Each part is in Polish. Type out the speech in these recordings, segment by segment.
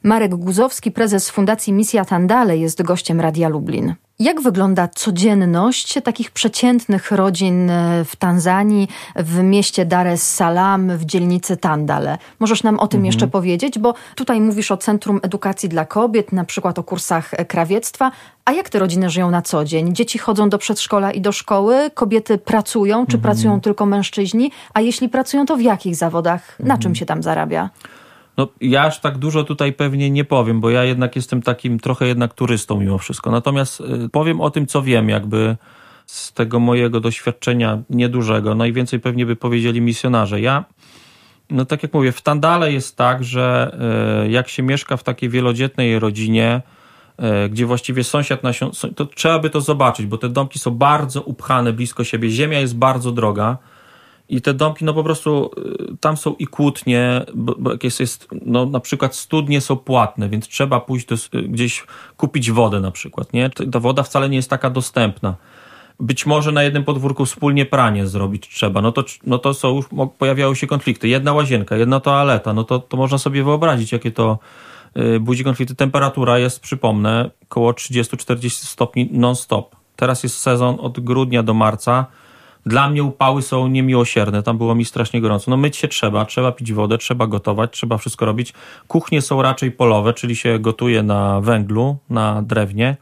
Marek Guzowski, prezes Fundacji Misja Tandale, jest gościem Radia Lublin. Jak wygląda codzienność takich przeciętnych rodzin w Tanzanii, w mieście Dar es Salaam, w dzielnicy Tandale? Możesz nam o tym jeszcze powiedzieć? Bo tutaj mówisz o Centrum Edukacji dla Kobiet, na przykład o kursach krawiectwa. A jak te rodziny żyją na co dzień? Dzieci chodzą do przedszkola i do szkoły? Kobiety pracują? Czy pracują tylko mężczyźni? A jeśli pracują, to w jakich zawodach? Na czym się tam zarabia? No, ja aż tak dużo tutaj pewnie nie powiem, bo ja jednak jestem takim trochę jednak turystą mimo wszystko. Natomiast powiem o tym, co wiem jakby z tego mojego doświadczenia niedużego. Najwięcej pewnie by powiedzieli misjonarze. No tak jak mówię, w Tandale jest tak, że jak się mieszka w takiej wielodzietnej rodzinie, gdzie właściwie sąsiad to trzeba by to zobaczyć, bo te domki są bardzo upchane blisko siebie. Ziemia jest bardzo droga. I te domki, no po prostu tam są i kłótnie, bo jakieś jest, no na przykład studnie są płatne, więc trzeba pójść gdzieś kupić wodę na przykład, nie? Ta woda wcale nie jest taka dostępna. Być może na jednym podwórku wspólnie pranie zrobić trzeba, no to są już, pojawiały się konflikty. Jedna łazienka, jedna toaleta, no to można sobie wyobrazić, jakie to budzi konflikty. Temperatura jest, przypomnę, około 30-40 stopni non-stop. Teraz jest sezon od grudnia do marca. Dla mnie upały są niemiłosierne, tam było mi strasznie gorąco. No myć się trzeba pić wodę, trzeba gotować, trzeba wszystko robić. Kuchnie są raczej polowe, czyli się gotuje na węglu, na drewnie.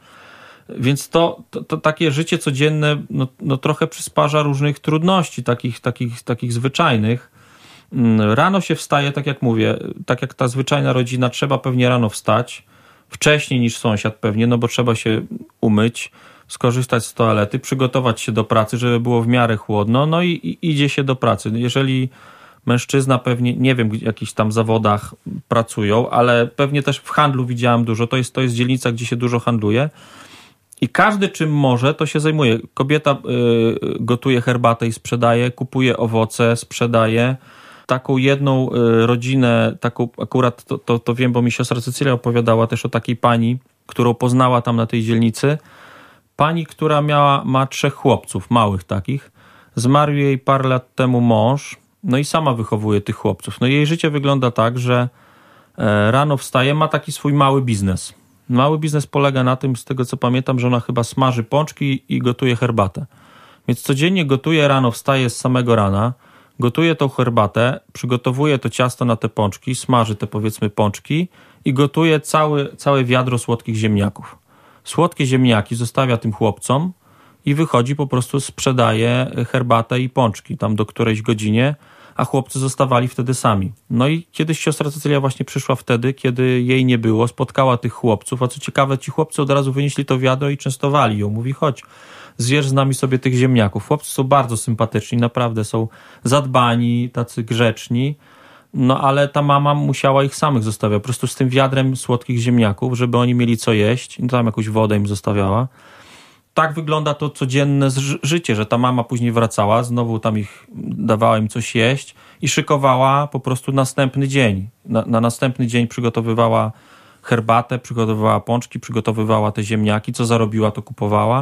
Więc to takie życie codzienne no trochę przysparza różnych trudności, takich zwyczajnych. Rano się wstaje, tak jak mówię, tak jak ta zwyczajna rodzina, trzeba pewnie rano wstać, wcześniej niż sąsiad pewnie, no bo trzeba się umyć, skorzystać z toalety, przygotować się do pracy, żeby było w miarę chłodno, no i idzie się do pracy. Jeżeli mężczyzna pewnie, nie wiem, w jakichś tam zawodach pracują, ale pewnie też w handlu widziałem dużo, to jest dzielnica, gdzie się dużo handluje i każdy czym może, to się zajmuje. Kobieta gotuje herbatę i sprzedaje, kupuje owoce, sprzedaje. Taką jedną rodzinę, taką akurat to wiem, bo mi siostra Cecylia opowiadała też o takiej pani, którą poznała tam na tej dzielnicy. Pani, która ma 3 chłopców, małych takich. Zmarł jej parę lat temu mąż, no i sama wychowuje tych chłopców. No i jej życie wygląda tak, że rano wstaje, ma taki swój mały biznes. Mały biznes polega na tym, z tego co pamiętam, że ona chyba smaży pączki i gotuje herbatę. Więc codziennie gotuje rano, wstaje z samego rana, gotuje tą herbatę, przygotowuje to ciasto na te pączki, smaży te powiedzmy pączki i gotuje całe wiadro słodkich ziemniaków. Słodkie ziemniaki zostawia tym chłopcom i wychodzi, po prostu sprzedaje herbatę i pączki tam do którejś godzinie, a chłopcy zostawali wtedy sami. No i kiedyś siostra Cecylia właśnie przyszła wtedy, kiedy jej nie było, spotkała tych chłopców, a co ciekawe, ci chłopcy od razu wynieśli to wiadro i częstowali ją. Mówi, chodź, zjesz z nami sobie tych ziemniaków. Chłopcy są bardzo sympatyczni, naprawdę są zadbani, tacy grzeczni. No ale ta mama musiała ich samych zostawiać, po prostu z tym wiadrem słodkich ziemniaków, żeby oni mieli co jeść. No tam jakąś wodę im zostawiała. Tak wygląda to codzienne życie, że ta mama później wracała, znowu tam dawała im coś jeść i szykowała po prostu następny dzień. Na następny dzień przygotowywała herbatę, przygotowywała pączki, przygotowywała te ziemniaki, co zarobiła, to kupowała.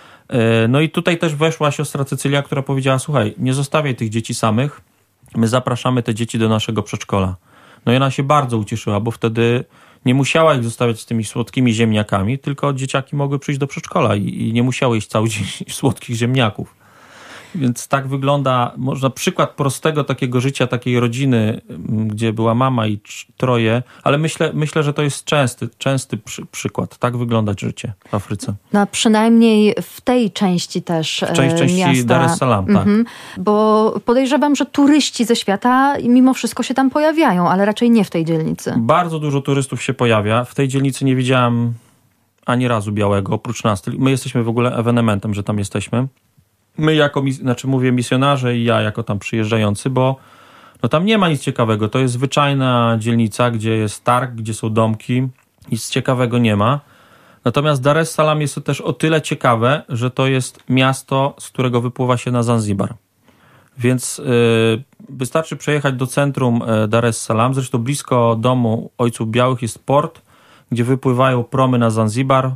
No i tutaj też weszła siostra Cecylia, która powiedziała, słuchaj, nie zostawiaj tych dzieci samych, my zapraszamy te dzieci do naszego przedszkola. No i ona się bardzo ucieszyła, bo wtedy nie musiała ich zostawiać z tymi słodkimi ziemniakami, tylko dzieciaki mogły przyjść do przedszkola i nie musiały jeść cały dzień słodkich ziemniaków. Więc tak wygląda, można przykład prostego takiego życia, takiej rodziny, gdzie była mama i 3, ale myślę, że to jest częsty przykład. Tak wyglądać życie w Afryce. No przynajmniej w tej części też części miasta. Dar es Salaam, tak. Bo podejrzewam, że turyści ze świata mimo wszystko się tam pojawiają, ale raczej nie w tej dzielnicy. Bardzo dużo turystów się pojawia. W tej dzielnicy nie widziałem ani razu białego, oprócz nas. My jesteśmy w ogóle ewenementem, że tam jesteśmy. My mówię misjonarze i ja jako tam przyjeżdżający, bo no tam nie ma nic ciekawego. To jest zwyczajna dzielnica, gdzie jest targ, gdzie są domki. Nic ciekawego nie ma. Natomiast Dar es Salaam jest to też o tyle ciekawe, że to jest miasto, z którego wypływa się na Zanzibar. Więc wystarczy przejechać do centrum Dar es Salaam. Zresztą blisko domu Ojców Białych jest port, gdzie wypływają promy na Zanzibar.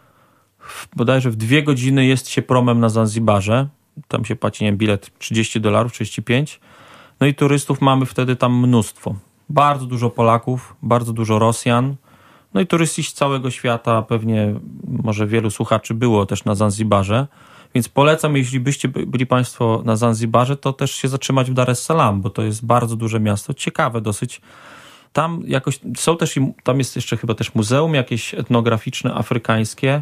Bodajże w 2 godziny jest się promem na Zanzibarze. Tam się płaci, nie wiem, bilet $30, 35. No i turystów mamy wtedy tam mnóstwo. Bardzo dużo Polaków, bardzo dużo Rosjan. No i turyści z całego świata, pewnie może wielu słuchaczy było też na Zanzibarze, więc polecam, jeśli byście byli Państwo na Zanzibarze, to też się zatrzymać w Dar es Salaam, bo to jest bardzo duże miasto, ciekawe dosyć. Tam jakoś są też, tam jest jeszcze chyba też muzeum jakieś etnograficzne, afrykańskie.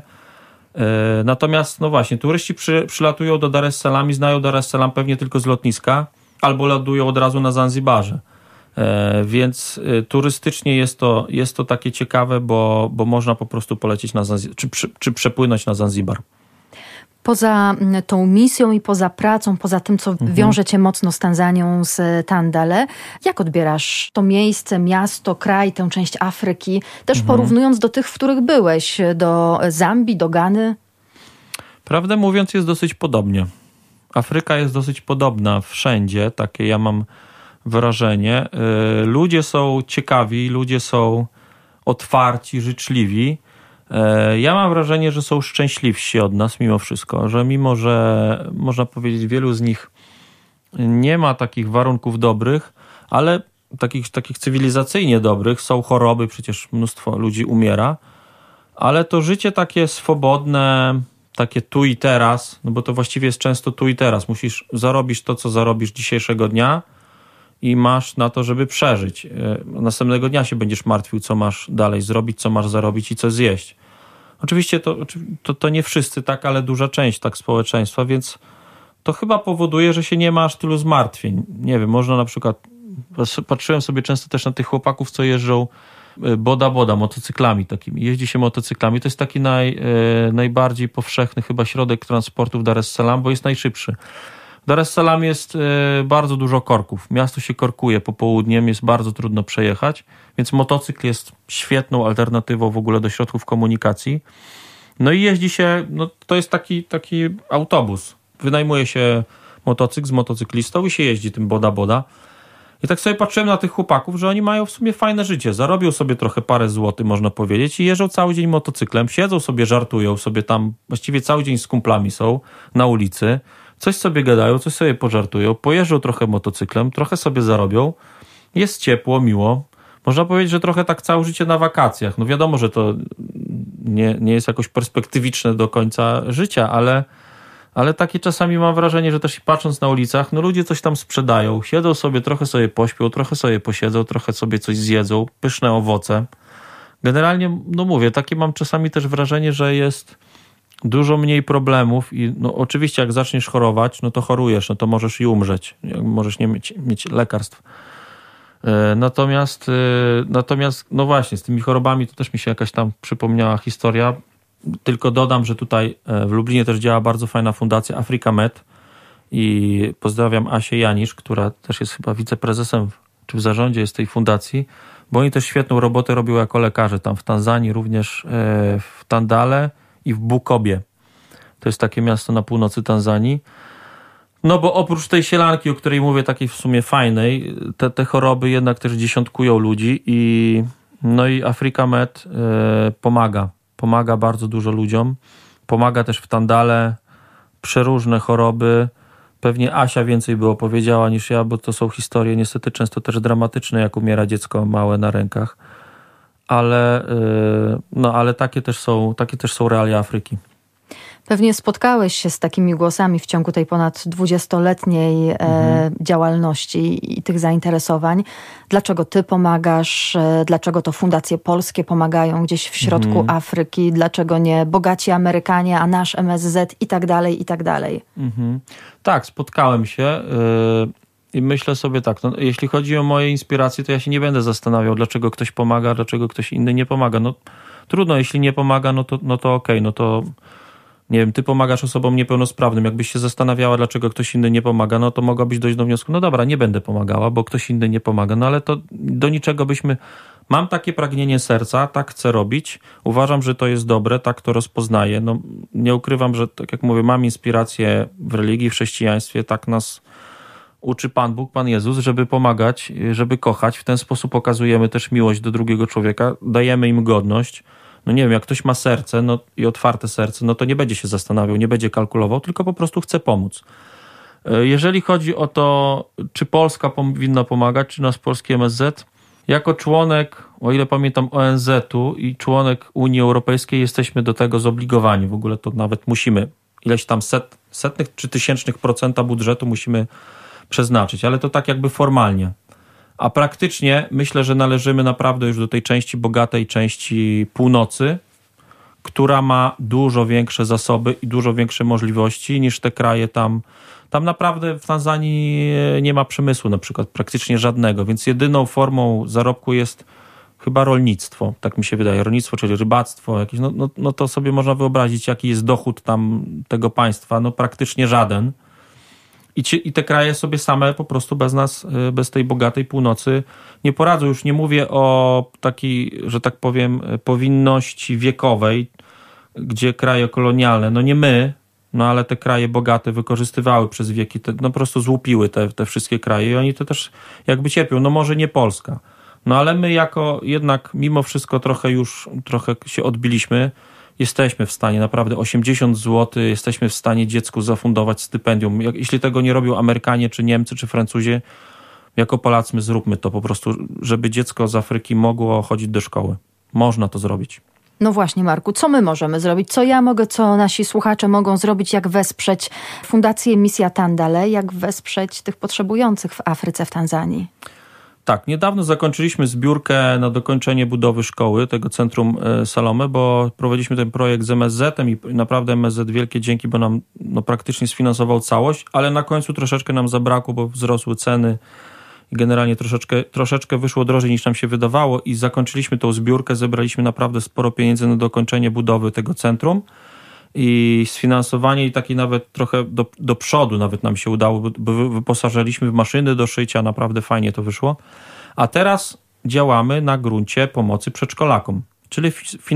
Natomiast, no właśnie, turyści przylatują do Dar es Salaam i znają Dar es Salaam pewnie tylko z lotniska, albo lądują od razu na Zanzibarze. Więc turystycznie jest to takie ciekawe, bo można po prostu polecieć na Zanzibar, czy przepłynąć na Zanzibar. Poza tą misją i poza pracą, poza tym, co wiąże cię mocno z Tanzanią, z Tandale, jak odbierasz to miejsce, miasto, kraj, tę część Afryki, też porównując do tych, w których byłeś, do Zambii, do Gany? Prawdę mówiąc, jest dosyć podobnie. Afryka jest dosyć podobna wszędzie, takie ja mam wrażenie. Ludzie są ciekawi, ludzie są otwarci, życzliwi. Ja mam wrażenie, że są szczęśliwsi od nas mimo wszystko, że mimo, że można powiedzieć wielu z nich nie ma takich warunków dobrych, ale takich cywilizacyjnie dobrych, są choroby, przecież mnóstwo ludzi umiera, ale to życie takie swobodne, takie tu i teraz, no bo to właściwie jest często tu i teraz. Musisz zarobić to, co zarobisz dzisiejszego dnia i masz na to, żeby przeżyć. Następnego dnia się będziesz martwił, co masz dalej zrobić, co masz zarobić i co zjeść. Oczywiście to nie wszyscy tak, ale duża część tak społeczeństwa, więc to chyba powoduje, że się nie ma aż tylu zmartwień. Nie wiem, można na przykład, patrzyłem sobie często też na tych chłopaków, co jeżdżą boda motocyklami takimi. Jeździ się motocyklami, to jest taki najbardziej powszechny chyba środek transportu w Dar es Salaam, bo jest najszybszy. W Dar es Salaam jest bardzo dużo korków. Miasto się korkuje popołudniem, jest bardzo trudno przejechać, więc motocykl jest świetną alternatywą w ogóle do środków komunikacji. No i jeździ się, no to jest taki autobus. Wynajmuje się motocykl z motocyklistą i się jeździ tym boda. I tak sobie patrzyłem na tych chłopaków, że oni mają w sumie fajne życie. Zarobią sobie trochę parę złotych, można powiedzieć, i jeżdżą cały dzień motocyklem, siedzą sobie, żartują sobie tam, właściwie cały dzień z kumplami są na ulicy, coś sobie gadają, coś sobie pożartują, pojeżdżą trochę motocyklem, trochę sobie zarobią, jest ciepło, miło. Można powiedzieć, że trochę tak całe życie na wakacjach. No wiadomo, że to nie jest jakoś perspektywiczne do końca życia, ale takie czasami mam wrażenie, że też patrząc na ulicach, no ludzie coś tam sprzedają, siedzą sobie, trochę sobie pośpią, trochę sobie posiedzą, trochę sobie coś zjedzą, pyszne owoce. Generalnie, no mówię, takie mam czasami też wrażenie, że jest dużo mniej problemów i no oczywiście jak zaczniesz chorować, no to chorujesz, no to możesz i umrzeć, możesz nie mieć lekarstw. Natomiast no właśnie, z tymi chorobami to też mi się jakaś tam przypomniała historia. Tylko dodam, że tutaj w Lublinie też działa bardzo fajna fundacja Africa Med i pozdrawiam Asię Janisz, która też jest chyba wiceprezesem czy w zarządzie jest tej fundacji, bo oni też świetną robotę robią jako lekarze tam w Tanzanii, również w Tandale i w Bukobie. To jest takie miasto na północy Tanzanii. No bo oprócz tej sielanki, o której mówię, takiej w sumie fajnej, te choroby jednak też dziesiątkują ludzi i Africa Med pomaga bardzo dużo ludziom. Pomaga też w Tandale, przeróżne choroby. Pewnie Asia więcej by opowiedziała niż ja, bo to są historie niestety często też dramatyczne, jak umiera dziecko małe na rękach. Ale takie też są realia Afryki. Pewnie spotkałeś się z takimi głosami w ciągu tej ponad 20-letniej działalności i tych zainteresowań. Dlaczego ty pomagasz? Dlaczego to fundacje polskie pomagają gdzieś w środku Afryki? Dlaczego nie bogaci Amerykanie, a nasz MSZ i tak dalej, i tak dalej? Tak, spotkałem się i myślę sobie tak, no, jeśli chodzi o moje inspiracje, to ja się nie będę zastanawiał, dlaczego ktoś pomaga, dlaczego ktoś inny nie pomaga. No trudno, jeśli nie pomaga, no to okej, no to nie wiem, ty pomagasz osobom niepełnosprawnym. Jakbyś się zastanawiała, dlaczego ktoś inny nie pomaga, no to mogłabyś dojść do wniosku, no dobra, nie będę pomagała, bo ktoś inny nie pomaga. No ale to do niczego Mam takie pragnienie serca, tak chcę robić. Uważam, że to jest dobre, tak to rozpoznaję. No, nie ukrywam, że tak jak mówię, mam inspirację w religii, w chrześcijaństwie, tak nas uczy Pan Bóg, Pan Jezus, żeby pomagać, żeby kochać. W ten sposób okazujemy też miłość do drugiego człowieka, dajemy im godność. No nie wiem, jak ktoś ma serce i otwarte serce, no to nie będzie się zastanawiał, nie będzie kalkulował, tylko po prostu chce pomóc. Jeżeli chodzi o to, czy Polska powinna pomagać, czy nasz polski MSZ, Jako członek, o ile pamiętam, ONZ-u i członek Unii Europejskiej jesteśmy do tego zobligowani. W ogóle to nawet musimy ileś tam setnych czy tysięcznych procenta budżetu musimy przeznaczyć, ale to tak jakby formalnie. A praktycznie myślę, że należymy naprawdę już do tej części bogatej części północy, która ma dużo większe zasoby i dużo większe możliwości niż te kraje tam. Tam naprawdę w Tanzanii nie ma przemysłu na przykład, praktycznie żadnego, więc jedyną formą zarobku jest chyba rolnictwo, tak mi się wydaje. Rolnictwo, czyli rybactwo jakieś, no to sobie można wyobrazić, jaki jest dochód tam tego państwa. No praktycznie żaden. I te kraje sobie same po prostu bez nas, bez tej bogatej północy nie poradzą. Już nie mówię o takiej, że tak powiem, powinności wiekowej, gdzie kraje kolonialne, no nie my, no ale te kraje bogate wykorzystywały przez wieki, no po prostu złupiły te wszystkie kraje i oni to też jakby cierpią. No może nie Polska. No ale my jako jednak mimo wszystko trochę się odbiliśmy. Jesteśmy w stanie naprawdę 80 zł, jesteśmy w stanie dziecku zafundować stypendium. Jeśli tego nie robią Amerykanie, czy Niemcy, czy Francuzi, jako Polacy my zróbmy to po prostu, żeby dziecko z Afryki mogło chodzić do szkoły. Można to zrobić. No właśnie, Marku, co my możemy zrobić? Co ja mogę, co nasi słuchacze mogą zrobić? Jak wesprzeć Fundację Misja Tandale? Jak wesprzeć tych potrzebujących w Afryce, w Tanzanii? Tak, niedawno zakończyliśmy zbiórkę na dokończenie budowy szkoły, tego Centrum Salome, bo prowadziliśmy ten projekt z MSZ-em i naprawdę MSZ wielkie dzięki, bo nam praktycznie sfinansował całość, ale na końcu troszeczkę nam zabrakło, bo wzrosły ceny i generalnie troszeczkę wyszło drożej niż nam się wydawało i zakończyliśmy tą zbiórkę, zebraliśmy naprawdę sporo pieniędzy na dokończenie budowy tego centrum i sfinansowanie i taki nawet trochę do przodu nawet nam się udało, bo wyposażyliśmy w maszyny do szycia, naprawdę fajnie to wyszło. A teraz działamy na gruncie pomocy przedszkolakom, czyli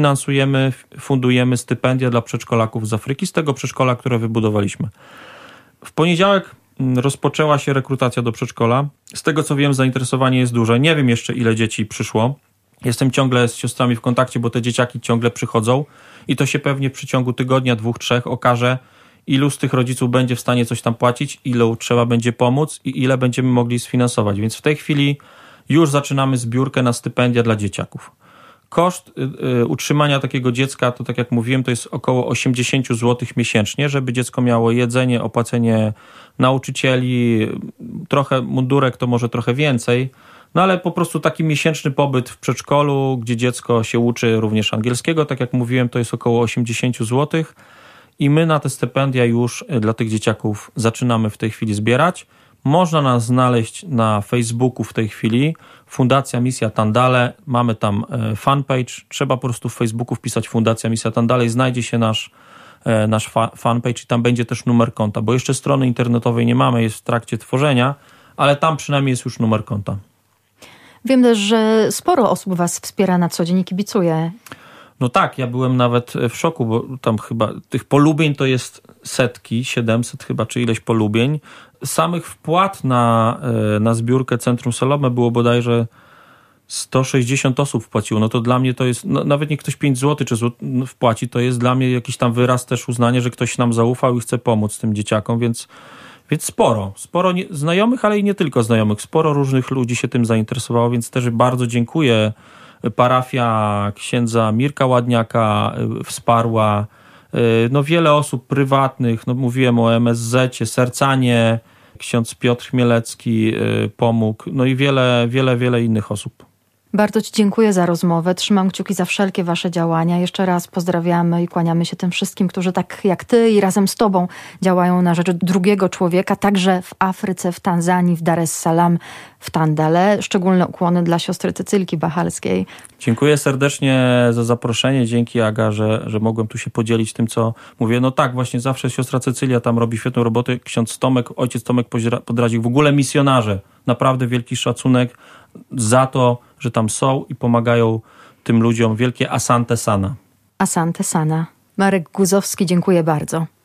fundujemy stypendia dla przedszkolaków z Afryki, z tego przedszkola, które wybudowaliśmy. W poniedziałek rozpoczęła się rekrutacja do przedszkola. Z tego co wiem, zainteresowanie jest duże. Nie wiem jeszcze, ile dzieci przyszło. Jestem ciągle z siostrami w kontakcie, bo te dzieciaki ciągle przychodzą i to się pewnie w przeciągu tygodnia, 2, 3 okaże, ilu z tych rodziców będzie w stanie coś tam płacić, ilu trzeba będzie pomóc i ile będziemy mogli sfinansować. Więc w tej chwili już zaczynamy zbiórkę na stypendia dla dzieciaków. Koszt utrzymania takiego dziecka, to tak jak mówiłem, to jest około 80 zł miesięcznie, żeby dziecko miało jedzenie, opłacenie nauczycieli, trochę mundurek, to może trochę więcej, no ale po prostu taki miesięczny pobyt w przedszkolu, gdzie dziecko się uczy również angielskiego, tak jak mówiłem, to jest około 80 zł i my na te stypendia już dla tych dzieciaków zaczynamy w tej chwili zbierać. Można nas znaleźć na Facebooku w tej chwili, Fundacja Misja Tandale, mamy tam fanpage, trzeba po prostu w Facebooku wpisać Fundacja Misja Tandale i znajdzie się nasz fanpage i tam będzie też numer konta, bo jeszcze strony internetowej nie mamy, jest w trakcie tworzenia, ale tam przynajmniej jest już numer konta. Wiem też, że sporo osób was wspiera na co dzień i kibicuje. No tak, ja byłem nawet w szoku, bo tam chyba tych polubień to jest setki, 700 chyba, czy ileś polubień. Samych wpłat na zbiórkę Centrum Salome było bodajże 160 osób wpłaciło. No to dla mnie to jest, no nawet nie ktoś 5 zł czy wpłaci, to jest dla mnie jakiś tam wyraz też uznania, że ktoś nam zaufał i chce pomóc tym dzieciakom, więc sporo znajomych, ale i nie tylko znajomych. Sporo różnych ludzi się tym zainteresowało, więc też bardzo dziękuję. Parafia księdza Mirka Ładniaka wsparła. No wiele osób prywatnych, no mówiłem o MSZ-cie, Sercanie, ksiądz Piotr Chmielecki pomógł, no i wiele innych osób. Bardzo ci dziękuję za rozmowę. Trzymam kciuki za wszelkie wasze działania. Jeszcze raz pozdrawiamy i kłaniamy się tym wszystkim, którzy tak jak ty i razem z tobą działają na rzecz drugiego człowieka, także w Afryce, w Tanzanii, w Dar es Salaam, w Tandale. Szczególne ukłony dla siostry Cycylki Bachalskiej. Dziękuję serdecznie za zaproszenie. Dzięki, Aga, że mogłem tu się podzielić tym, co mówię. No tak, właśnie zawsze siostra Cecylia tam robi świetną robotę. Ksiądz Tomek, ojciec Tomek Podradzik, w ogóle misjonarze. Naprawdę wielki szacunek za to, że tam są i pomagają tym ludziom. Wielkie asante sana. Asante sana. Marek Guzowski, dziękuję bardzo.